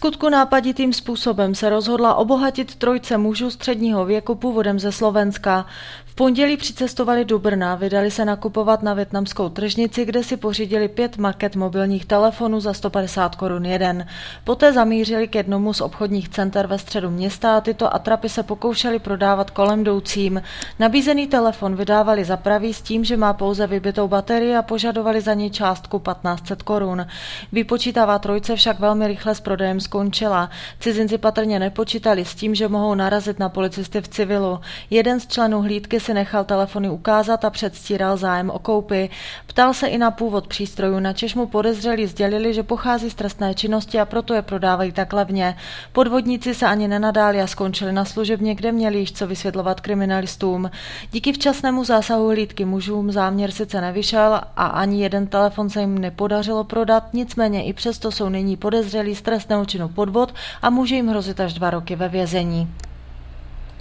skutku nápaditým způsobem se rozhodla obohatit trojce mužů středního věku původem ze Slovenska. V pondělí přicestovali do Brna, vydali se nakupovat na vietnamskou tržnici, kde si pořídili 5 maket mobilních telefonů za 150 korun jeden. Poté zamířili k jednomu z obchodních center ve středu města a tyto atrapy se pokoušeli prodávat kolem jdoucím. Nabízený telefon vydávali za pravý s tím, že má pouze vybitou baterii a požadovali za něj částku 1500 korun. Vypočítavá trojce však velmi rychle s prodejem skončila. Cizinci patrně nepočítali s tím, že mohou narazit na policisty v civilu. Jeden z členů hlídky si nechal telefony ukázat a předstíral zájem o koupi. Ptal se i na původ přístrojů, načež mu podezřelí sdělili, že pochází z trestné činnosti a proto je prodávají tak levně. Podvodníci se ani nenadáli a skončili na služebně, kde měli již co vysvětlovat kriminalistům. Díky včasnému zásahu hlídky mužům záměr sice nevyšel a ani jeden telefon se jim nepodařilo prodat, nicméně i přesto jsou nyní podezřelí z trestného činu podvod a může jim hrozit až 2 roky ve vězení.